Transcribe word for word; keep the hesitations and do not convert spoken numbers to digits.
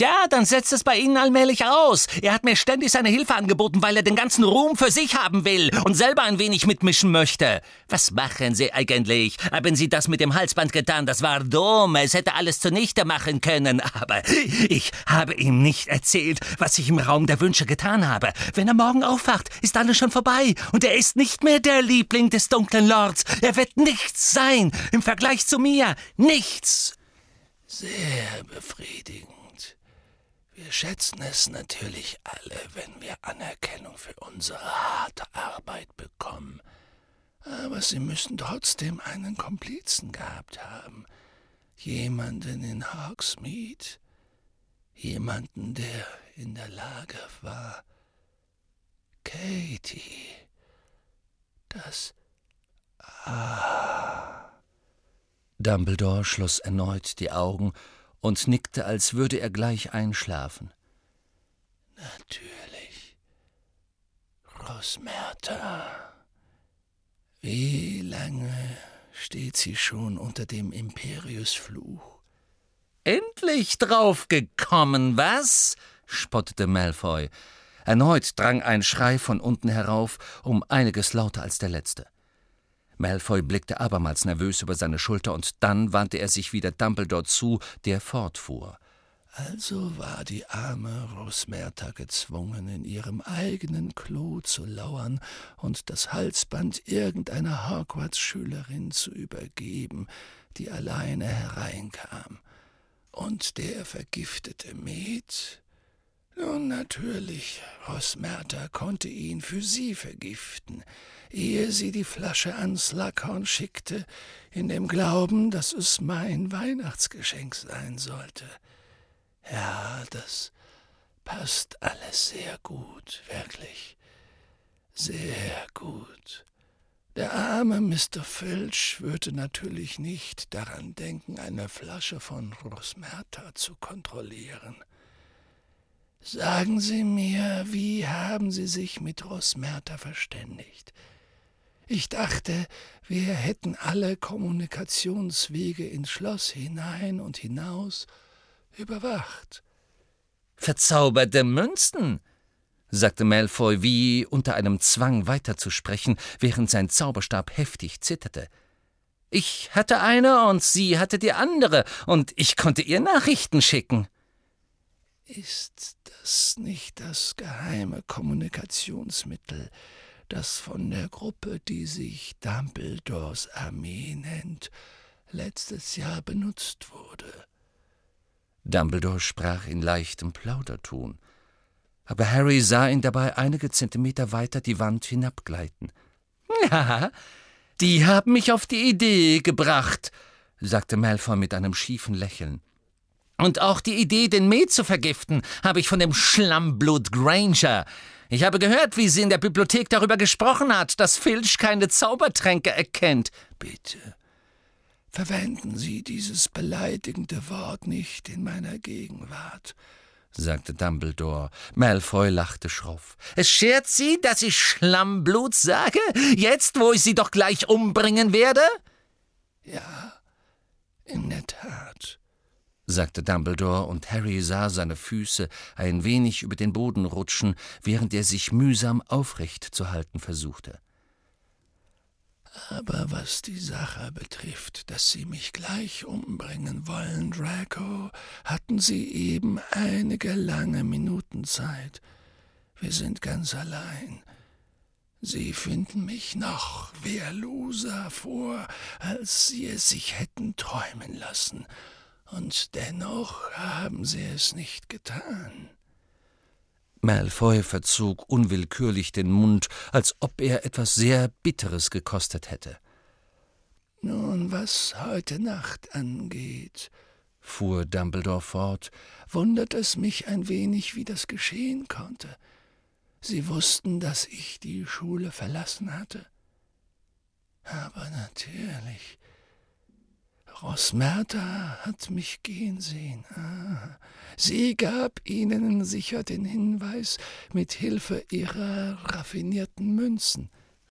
Tja, dann setzt es bei Ihnen allmählich aus. Er hat mir ständig seine Hilfe angeboten, weil er den ganzen Ruhm für sich haben will und selber ein wenig mitmischen möchte. Was machen Sie eigentlich? Haben Sie das mit dem Halsband getan? Das war dumm. Es hätte alles zunichte machen können. Aber ich habe ihm nicht erzählt, was ich im Raum der Wünsche getan habe. Wenn er morgen aufwacht, ist alles schon vorbei. Und er ist nicht mehr der Liebling des dunklen Lords. Er wird nichts sein im Vergleich zu mir. Nichts. Sehr befriedigend. Wir schätzen es natürlich alle, wenn wir Anerkennung für unsere harte Arbeit bekommen. Aber Sie müssen trotzdem einen Komplizen gehabt haben. Jemanden in Hogsmeade. Jemanden, der in der Lage war, Katie, das... Ah... Dumbledore schloss erneut die Augen und nickte, als würde er gleich einschlafen. Natürlich. Rosmerta. Wie lange steht sie schon unter dem Imperiusfluch? »Endlich draufgekommen, was?« spottete Malfoy. Erneut drang ein Schrei von unten herauf, um einiges lauter als der letzte. Malfoy blickte abermals nervös über seine Schulter, und dann wandte er sich wieder Dumbledore zu, der fortfuhr. Also war die arme Rosmerta gezwungen, in ihrem eigenen Klo zu lauern und das Halsband irgendeiner Hogwarts-Schülerin zu übergeben, die alleine hereinkam. Und der vergiftete Met? Nun natürlich, Rosmerta konnte ihn für sie vergiften, ehe sie die Flasche an Slughorn schickte, in dem Glauben, dass es mein Weihnachtsgeschenk sein sollte. Ja, das passt alles sehr gut, wirklich. Sehr gut. Der arme Mister Filch würde natürlich nicht daran denken, eine Flasche von Rosmerta zu kontrollieren. Sagen Sie mir, wie haben Sie sich mit Rosmerta verständigt? Ich dachte, wir hätten alle Kommunikationswege ins Schloss hinein und hinaus überwacht. »Verzauberte Münzen«, sagte Malfoy, wie unter einem Zwang weiterzusprechen, während sein Zauberstab heftig zitterte. »Ich hatte eine und sie hatte die andere, und ich konnte ihr Nachrichten schicken.« »Ist das nicht das geheime Kommunikationsmittel, das von der Gruppe, die sich Dumbledores Armee nennt, letztes Jahr benutzt wurde?« Dumbledore sprach in leichtem Plauderton, aber Harry sah ihn dabei einige Zentimeter weiter die Wand hinabgleiten. »Ja, die haben mich auf die Idee gebracht«, sagte Malfoy mit einem schiefen Lächeln. »Und auch die Idee, den Met zu vergiften, habe ich von dem Schlammblut Granger. Ich habe gehört, wie sie in der Bibliothek darüber gesprochen hat, dass Filch keine Zaubertränke erkennt.« »Bitte, verwenden Sie dieses beleidigende Wort nicht in meiner Gegenwart«, sagte Dumbledore. Malfoy lachte schroff. »Es schert Sie, dass ich Schlammblut sage, jetzt, wo ich Sie doch gleich umbringen werde?« »Ja, in der Tat«, sagte Dumbledore, und Harry sah seine Füße ein wenig über den Boden rutschen, während er sich mühsam aufrecht zu halten versuchte. »Aber was die Sache betrifft, dass Sie mich gleich umbringen wollen, Draco, hatten Sie eben einige lange Minuten Zeit. Wir sind ganz allein. Sie finden mich noch wehrloser vor, als Sie es sich hätten träumen lassen. Und dennoch haben Sie es nicht getan.« Malfoy verzog unwillkürlich den Mund, als ob er etwas sehr Bitteres gekostet hätte. »Nun, was heute Nacht angeht«, fuhr Dumbledore fort, »wundert es mich ein wenig, wie das geschehen konnte. Sie wussten, dass ich die Schule verlassen hatte? Aber natürlich, Rosmerta hat mich gehen sehen. Ah, sie gab Ihnen sicher den Hinweis mit Hilfe ihrer raffinierten Münzen.